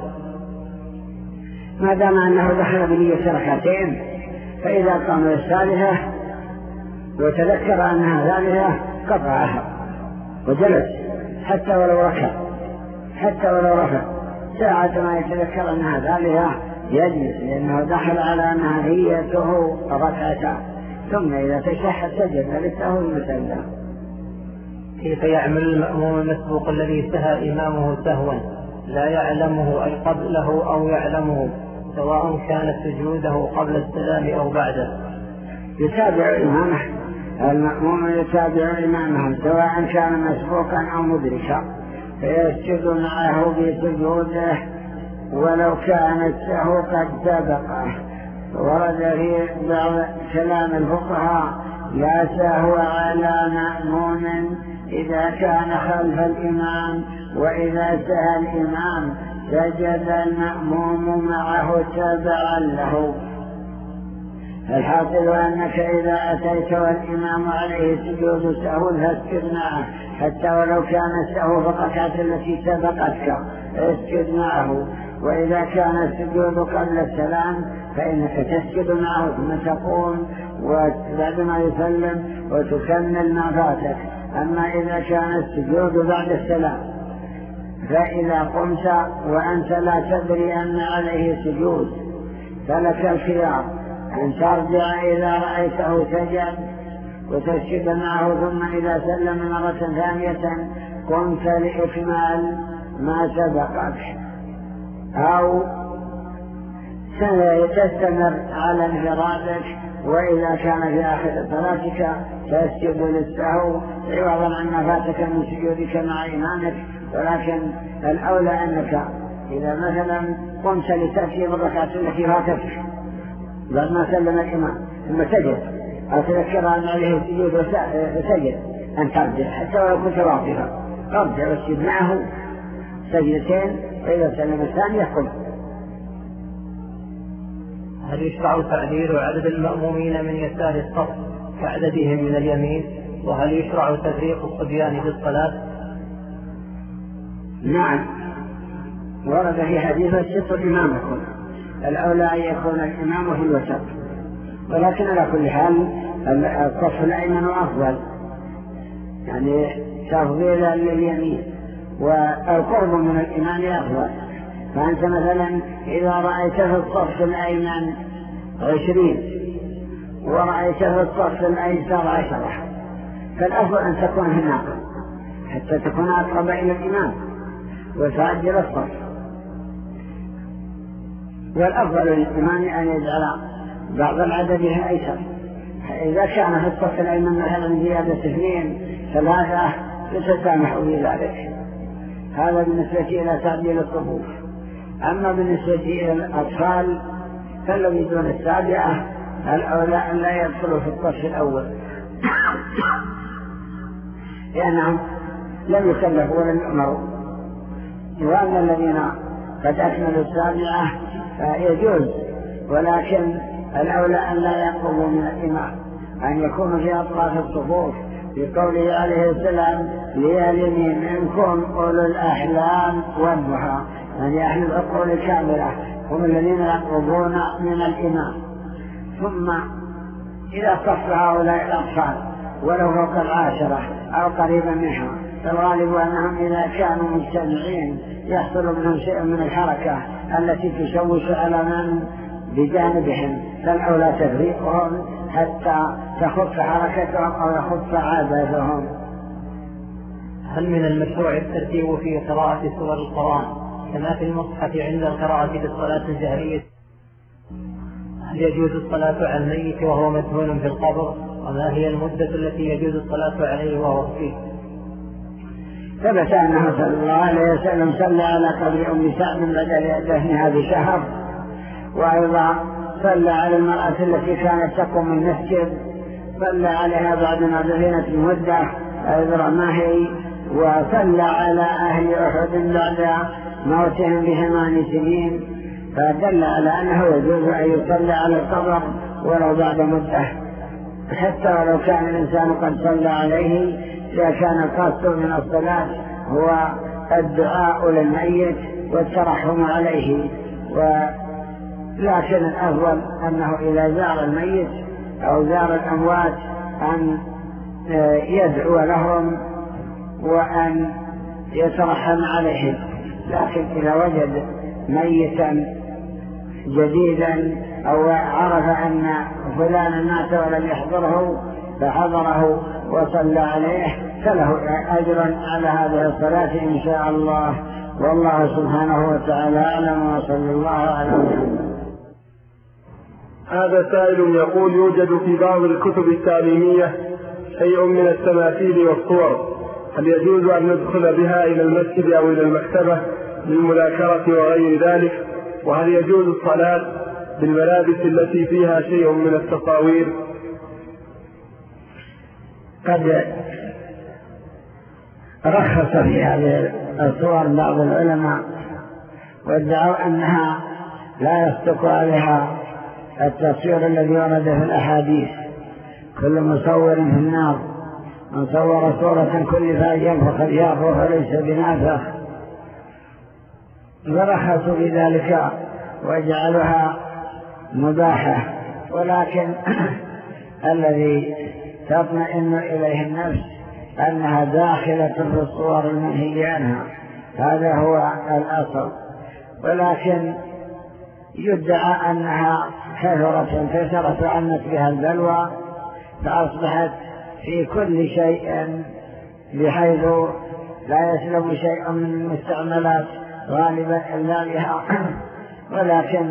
ما دام أنه دخل بنية ركعتين فإذا قام الثالثة وتذكر أنها ثالثة قطعها وجلس حتى ولو ركع حتى ولو رفع ساعة ما يتذكر أنها ثالثة يجلس، لأنه دخل على أنها نيته ركعتان، ثم إذا تشهد سجد للسهو المسلم. كيف يعمل المأموم المسبوق الذي سهى إمامه سهوا لا يعلمه أي قبله أو يعلمه، سواء كان سجوده قبل السلام أو بعده؟ يتابع إمامه، المأموم يتابع إمامه سواء كان مسبوقا أو مدركا، فيسجد معه بسجوده ولو كان السهو قد سبقه. ورد في بعض كلام الفقهاء لا سهو على مأموم إذا كان خلف الإمام، وإذا سهى الإمام سجد المأموم معه تبعا له. الحاصل أنك إذا أتيت والإمام عليه سجود سهو فاسجد معه، حتى ولو كان السهو في الركعة التي سبقتك اسجد معه. وإذا كان السجود قبل السلام فإنك تسجد معه ثم تقوم وبعدما يسلم وتكمل ما فاتك. أما إذا كان السجود بعد السلام فإذا قمت وأنت لا تدري أن عليه سجود فلك الخيار أن ترجع إذا رأيته سجد وتسجد معه، ثم إذا سلم مرة ثانية قمت لإكمال ما سبقك، أو تستمر على انفرادك. وإذا كان في آخر صلاتك تسجد للسهو عوضا عما فاتك من سجودك مع إمامك. ولكن الأولى أنك إذا مثلا قمت لتأتي بالركعة التي فاتتك بعد ما سلم الإمام ثم سجد أو تذكر أن عليه السجود وسجد أن ترجع حتى ولو كنت واقفا، ارجع واسجد معه سجدتين، وإذا سلم الثانية قم. هل يشرع تعديل عدد المأمومين من يسار الصف كعددهم من اليمين؟ وهل يشرع تفريق الصبيان في الصلاة؟ نعم، ورد في حديث الستر إمامكم، الأولى أن يكون الإمام في الوسط، ولكن على كل حال الصف الأيمن أفضل، يعني تفضيلا لليمين، والقرب من الإمام أفضل. فأنت مثلا إذا رأيت في الصف الأيمن عشرين ورأيت في الصف الأيسر عشرة، فالأفضل أن تكون هناك حتى تكون أقرب إلى الإمام وتعدل الصف. والأفضل للإمام أن يجعل بعض العدد أيسر. إذا كان في الصف الأيمن مثلا زيادة اثنين ثلاثة يتسامح بذلك. هذا بالنسبة إلى تعديل الصفوف. أما بالنسبة إلى الأطفال فالذي دون السابعة الأولى أن لا يدخلوا في الصف الأول لأنهم لم يكلفوا ولم يؤمروا. وأما الذين قد أكملوا السابعة فيجوز، ولكن الأولى أن لا يقربوا من الإمام، أن يكونوا في أطراف الصفوف، بقوله عليه السلام: ليلني منكم أولو الأحلام والنهى، يعني أهل العقول الكاملة هم الذين يقربون من الإمام. ثم إذا صف هؤلاء الأطفال ولو فوق العاشرة أو قريبا منها، فالغالب أنهم إذا كانوا مجتمعين يحصل منهم شيء من الحركة التي تشوش على من بجانبهم، فالأولى تفريقهم حتى تخف حركتهم أو يخف عادتهم. هل من المشروع الترتيب في قراءة سور القرآن كما في المصحف عند القراءة في الصلاة الجهرية؟ هل يجوز الصلاة على الميت وهو مدفون في القبر؟ وما هي المدة التي يجوز الصلاة عليه وهو فيه؟ ثبت أنه صلى الله عليه وسلم صلى على قبر أم سعد بدل دفنها بشهر، وأيضا صلى على المرأة التي كانت تقوم المسجد، صلى عليها بعد ما دفنت المدة أيضا ما هي، وصلى على أهل أحد بعد موتهم بثمان سنين، فدل على أنه يجوز أن يصلى على القبر ولو بعد مدة، حتى ولو كان الإنسان قد صلى عليه، إذا كان القصد من الصلاة هو الدعاء للميت والترحم عليه. ولكن الأفضل أنه إذا زار الميت أو زار الأموات أن يدعو لهم وأن يترحم عليهم. لكن إذا وجد ميتا جديدا أو عرف أن فلانا مات ولم يحضره فحضره وصلى عليه فله أجر على هذه الصلاة إن شاء الله، والله سبحانه وتعالى أعلم، وصلى الله على محمد. هذا سائل يقول: يوجد في بعض الكتب التعليمية شيء من التماثيل والصور، هل يجوز أن ندخل بها إلى المسجد أو إلى المكتبة للمذاكرة وغير ذلك؟ وهل يجوز الصلاة بالملابس التي فيها شيء من التصاوير؟ قد رخص في هذه الصور بعض العلماء وادعوا أنها لا يصدق عليها التصوير الذي ورد في الأحاديث: كل مصور في النار، من صور صورة كلفها ينفخ فيها فهو ليس بنافخ. ورخصوا في ذلك وجعلها مباحة، ولكن الذي تطمئن إليه النفس أنها داخلة في الصور المنهي عنها، هذا هو الأصل. ولكن يدعى أنها كثرت انتشرت وعنت بها البلوى، فأصبحت في كل شيء بحيث لا يسلم شيء من المستعملات غالبا إلا بها. ولكن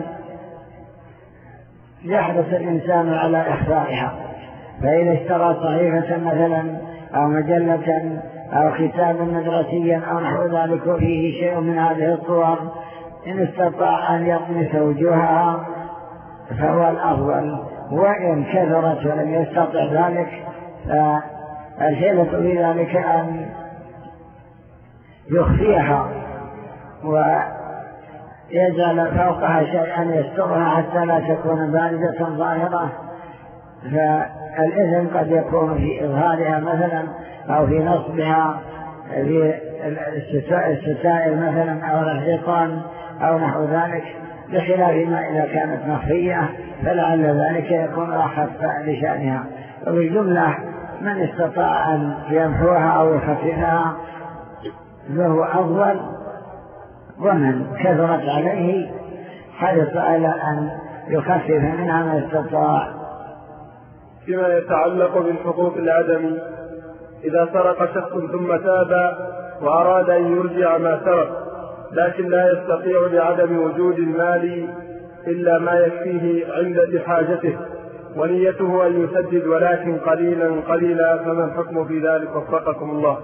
يحرص الإنسان على إخفائها، فإذا اشترى صحيفة مثلا أو مجلة أو كتابا مدرسيا أو نحو ذلك وفيه شيء من هذه الصور، إن استطاع أن يطمس وجوهها فهو الأفضل، وإن كثرت ولم يستطع ذلك فالحيلة في ذلك أن يخفيها يجعل فوقها شيئا يسترها حتى لا تكون باردة ظاهرة، فالإذن قد يكون في إظهارها مثلا أو في نصبها في الستائر مثلا أو الحيطان أو نحو ذلك، بخلاف ما إذا كانت مخفية فلعل ذلك يكون أخف لشأنها. وبالجملة من استطاع أن يمحوها أو يخففها فهو أفضل، ومن كثرت عليه حرص على أن يخفف منها ما استطاع. فيما يتعلق بالحقوق العدم، إذا سرق شخص ثم تاب وأراد أن يرجع ما سرق لكن لا يستطيع لعدم وجود المال إلا ما يكفيه عند حاجته ونيته أن يسدد ولكن قليلا قليلا، فما الحكم في ذلك وفقكم الله؟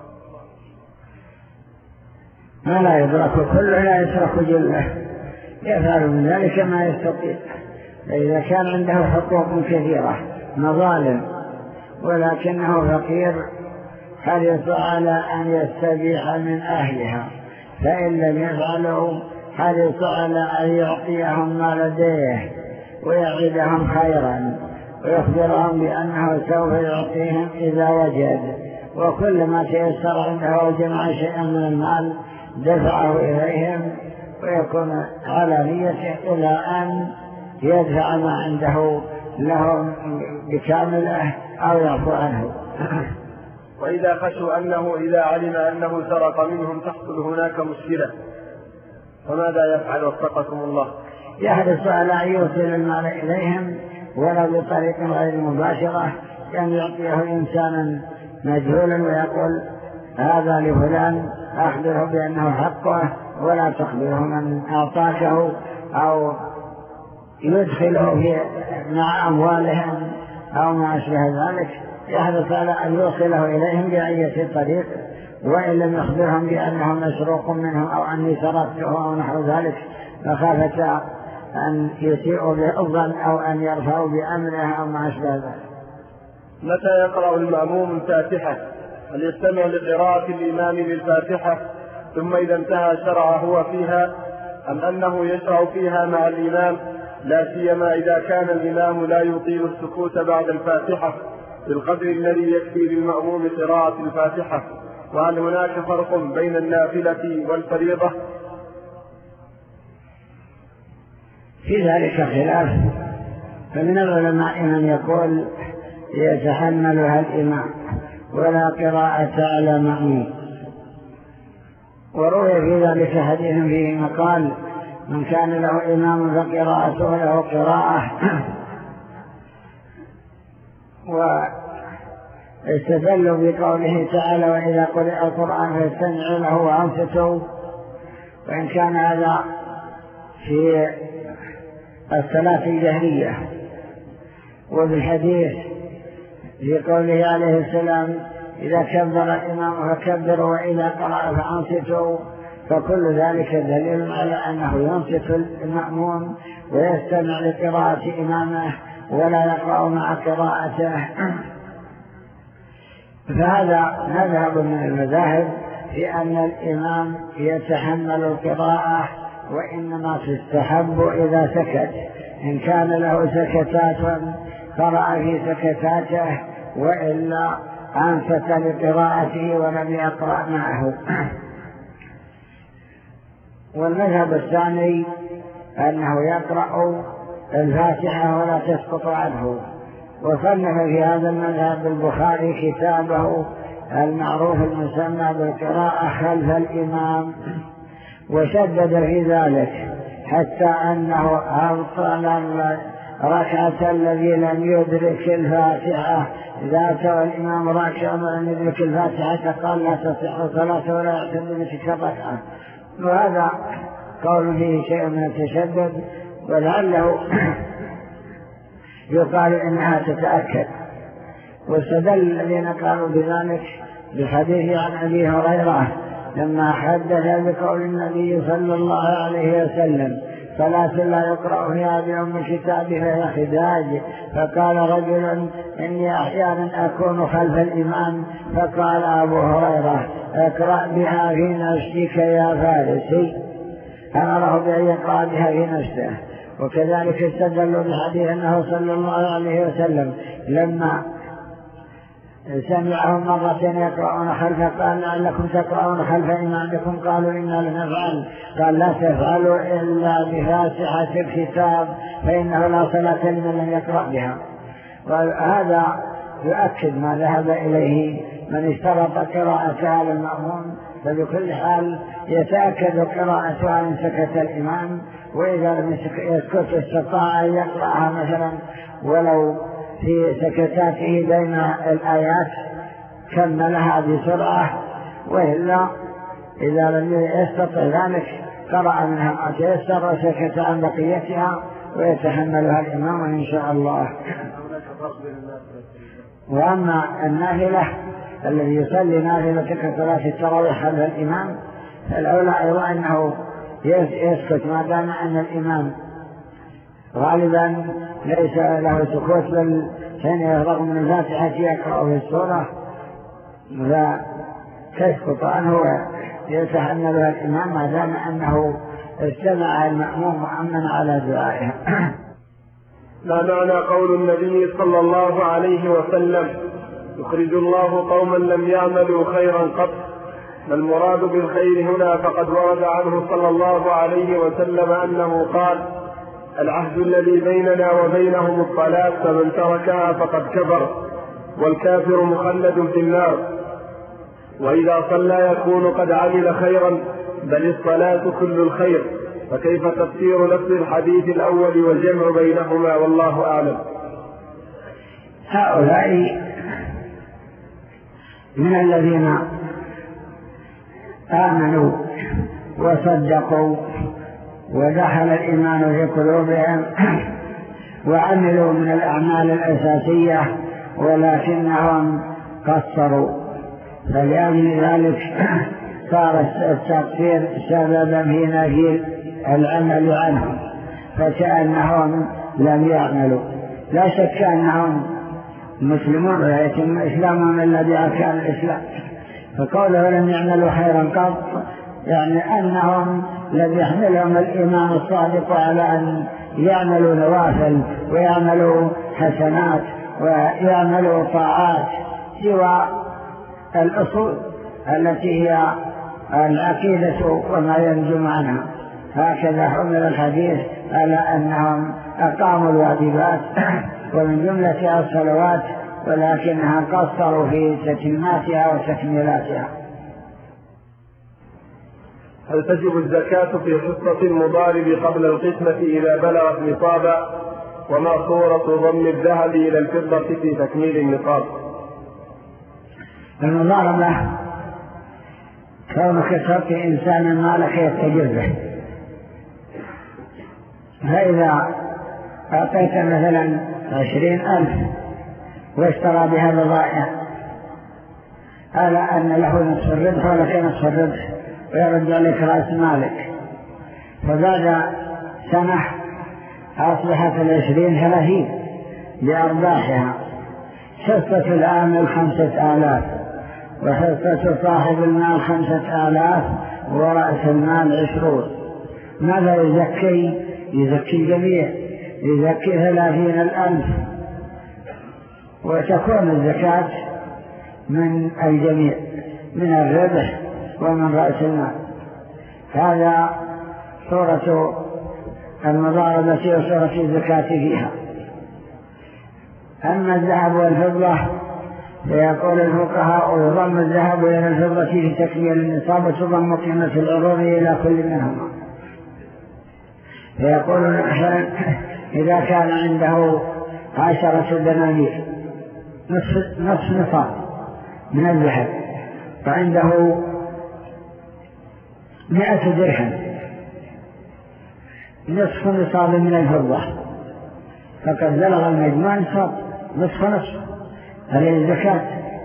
ما لا يدرك كله لا يترك جله، يفعل من ذلك ما يستطيع. فإذا كان عنده حقوق كثيرة مظالم ولكنه فقير حرص على أن يستبيح من أهلها، فإن لم يفعلوا حرص على أن يعطيهم ما لديه ويعدهم خيرا ويخبرهم بأنه سوف يعطيهم إذا وجد، وكل ما تيسر عنده وجمع شيئا من المال دفعه إليهم ويكون على نيته إلى أن يدفع ما عنده لهم بكامله أو يعفو عنه. وإذا خشوا أنه إذا علم أنه سرق منهم تحصل هناك مشكلة فماذا يفعل وفقكم الله؟ يحرص على أن يوصل المال إليهم ولو بطريق غير مباشرة، كان يعطيه إنسانا مجهولا ويقول هذا لفلان أخبره بأنه حقه ولا تخبره من أعطاكه، أو يدخله في مع أموالهم أو ما أشبه ذلك. يحرص على أن يوصله إليهم بأي طريق، وإن لم يخبرهم بأنه مسروق منهم أو أني سرقته أو نحو ذلك فخافت أن يسيئوا بالظن أو أن يرفعوا بأمره أو ما أشبه ذلك. متى يقرأ المأموم الفاتحة؟ هل يستمع لقراءة الإمام للفاتحة ثم إذا انتهى شرع هو فيها، أم أنه يشرع فيها مع الإمام، لا سيما إذا كان الإمام لا يطيل السكوت بعد الفاتحة بالقدر الذي يكفي للمأموم قراءة الفاتحة؟ وهل هناك فرق بين النافلة والفريضة؟ في ذلك خلاف، فمن العلماء من يقول يتحملها الإمام ولا قراءة على مأموم، وروي في ذلك حديث فيه مقال من كان له إمام فقراءته له قراءة، واستدلوا بقوله تعالى وإذا قرئ القرآن فاستمعوا له وأنصتوا، وإن كان هذا في الصلاة الجهرية. وبالحديث في قوله عليه السلام إذا كبر الإمام فكبروا وإذا قرأ فأنصتوا، فكل ذلك دليل على أنه ينصت المأموم ويستمع لقراءة إمامه ولا يقرأ مع قراءته. فهذا مذهب من المذاهب في أن الإمام يتحمل القراءة، وإنما تستحب إذا سكت، إن كان له سكتات قرأ في سكتاته، وإلا أنصت لقراءته ولم يقرأ معه. والمذهب الثاني أنه يقرأ الفاتحة ولا تسقط عنه، وصنف في هذا المذهب البخاري كتابه المعروف المسمى بالقراءة خلف الإمام، وشدد في ذلك حتى أنه أبطل الركعة الذي لم يدرك الفاتحة إذا أتى الإمام راكعا ولم يدرك الفاتحة قال لا تصح صلاته ولا يعتد بتلك الركعة. وهذا قول فيه شيء من التشدد، ولعله يقال إنها تتأكد. واستدل الذين قالوا بذلك بحديث عن أبي هريرة لما حدث بقول النبي صلى الله عليه وسلم صلاة لا يقرأ فيها بأم الكتاب فهي خداج، فقال رجل إني أحيانا أكون خلف الإمام، فقال أبو هريرة اقرأ بها في نفسك يا فارسي. أمره بأن يقرأ بها في نفسه. وكذلك استدلوا بحديث أنه صلى الله عليه وسلم لما سمعهم مرة يقرؤون خلفه قال لعلكم تقرؤون خلف إمامكم قالوا إنا لنفعل قال لا تفعلوا إلا بفاتحة الكتاب فإنه لا صلاة لمن لم يقرأ بها. وهذا يؤكد ما ذهب إليه من اشترط قراءتها على المأموم، فبكل حال يتأكد قراءتها إن سكت الإمام، وإذا لم يسكت استطاع أن يقرأها مثلا ولو في سكتاته بين الآيات كملها بسرعة، وإلا إذا لم يستطع ذلك قرأ منها ما تيسر وسكت عن بقيتها ويتحملها الإمام إن شاء الله. وأما النافلة الذي يصلي نافلة كصلاة التراويح خلف الإمام فالأولى أيضا أنه يسكت ما دام أن الإمام غالبا ليس له سكوت، بل حين يفرغ من الفاتحة يقرأ في السورة فتسقط عنه ويتحملها الإمام ما دام أنه استمع المأموم وأمن على دعائه. ما معنى قول النبي صلى الله عليه وسلم يخرج الله قوما لم يعملوا خيرا قط؟ ما المراد بالخير هنا؟ فقد ورد عنه صلى الله عليه وسلم أنه قال العهد الذي بيننا وبينهم الصلاة فمن تركها فقد كفر والكافر مخلد في النار، وإذا صلى يكون قد عمل خيرا بل الصلاة كل الخير، فكيف تفسير لفظ الحديث الأول والجمع بينهما والله أعلم؟ هؤلاء من الذين آمنوا وصدقوا ودخل الإيمان في قلوبهم وعملوا من الأعمال الأساسية ولكنهم قصروا، فلأجل ذلك صار التقصير سببا في نفي العمل عنهم، فكأنهم لم يعملوا. لا شك أنهم مسلمون ويتم إسلامهم الذي أركان الإسلام، فقوله لم يعملوا خيرا قط يعني أنهم لم يحملهم الإيمان الصادق على أن يعملوا نوافل ويعملوا حسنات ويعملوا طاعات سوى الأصول التي هي العقيدة وما ينجم عنها. هكذا حمل الحديث على أنهم أقاموا الواجبات ومن جملة الصلوات ولكنها قصروا في تتماتها وتكميلاتها. هل تجب الزكاة في حصة المضارب قبل القسمة إذا بلغت نصابا؟ وما صورة ضم الذهب إلى الفضة في تكميل النصاب؟ المضاربة كونك تعطي إنسانا مالك يتجر به، فإذا أعطيت مثلا عشرين ألف واشترى بها بضائع على أن له نصف الربح ولك نصف الربح ويرد عليك رأس مالك، فبعد سنة أصبحت العشرين ثلاثين بأرباحها، حصة العامل خمسة آلاف وحصة صاحب المال خمسة آلاف ورأس المال عشرون. ماذا يزكي؟ يزكي الجميع، يزكي ثلاثين الألف، وتكون الزكاة من الجميع من الربح ومن رأس المال. هذا صورة المضاربة وصورة الزكاة فيها. أما الذهب والفضة فيقول الفقهاء يضم الذهب إلى الفضة في تكميل النصاب وتضم قيمة العروض إلى كل منهما. فيقول مثلا إذا كان عنده عشرة دنانير نصف نصف نصاب من الذهب فعنده مئة درهم نصف نصاب من الفضة فقد بلغ المجموع نصاب نصف نصف، هذه الزكاة.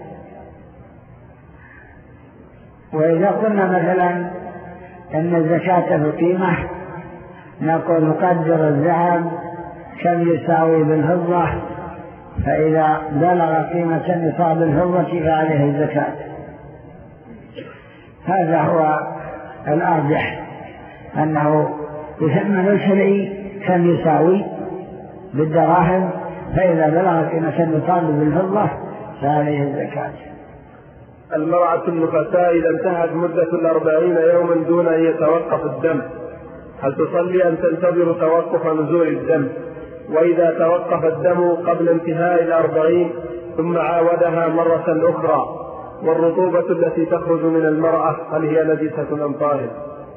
وإذا قلنا مثلا أن الزكاة بقيمة نقول نقدر الذهب كم يساوي بالفضة، فإذا بلغ قيمة نصاب الفضة فعليه الزكاة. هذا هو الأرجح. أنه يثمن الحلي كم يساوي بالدراهم، فإذا بلغ قيمة النصاب بالفضة فعليه الزكاة. المرأة النفساء إذا انتهت مدة الأربعين يوما دون أن يتوقف الدم، هل تصلي أم تنتظر توقف نزول الدم؟ وإذا توقف الدم قبل انتهاء الأربعين ثم عاودها مرة أخرى، والرطوبة التي تخرج من المرأة هل هي نجسة أم طاهرة؟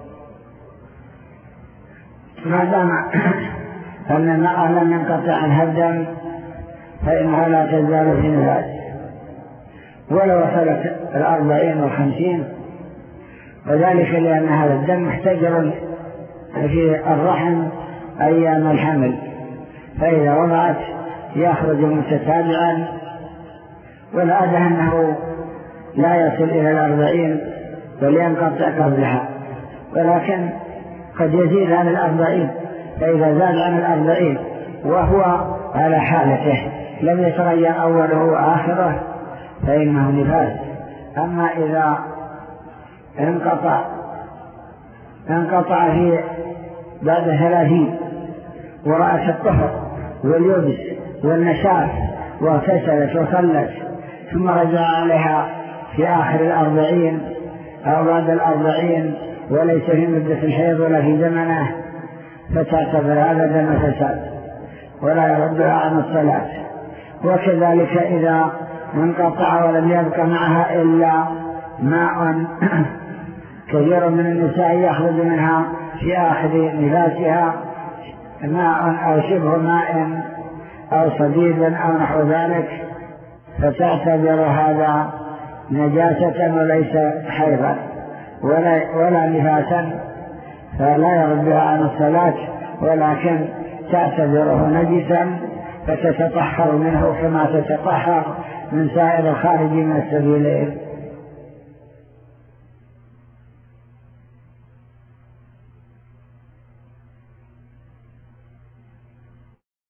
ما دام أن المرأة لم ينقطع عنها الدم فإنها لا تزال في نفاس، ولو وصلت الأربعين والخمسين، وذلك لأن هذا الدم محتجر في الرحم أيام الحمل، فإذا وضعت يخرج متتابعا، والعادة أنه لا يصل إلى الأربعين بل ينقطع قبلها، ولكن قد يزيد عن الأربعين، فإذا زاد عن الأربعين وهو على حالته لم يتغير أوله وآخره فإنه نفاس. أما إذا انقطع انقطع في بعد ثلاثين ورأت الطهر واليبس والنشاف واغتسلت وصلت ثم رجع عليها في آخر الأربعين أو بعد الأربعين وليس في مدة الحيض ولا في زمنه، فتعتبر هذا دم فساد ولا يردها عن الصلاة. وكذلك إذا انقطع ولم يبق معها إلا ماء كثير من النساء يخرج منها في آخر نفاسها ماء أو شبه ماء أو صديد أو نحو ذلك، فتعتبر هذا نجاسة وليس حيضا ولا, ولا نفاسا، فلا يردها عن الصلاة، ولكن تعتبره نجسا فتتطهر منه كما تتطهر من سائر الخارج من السبيلين.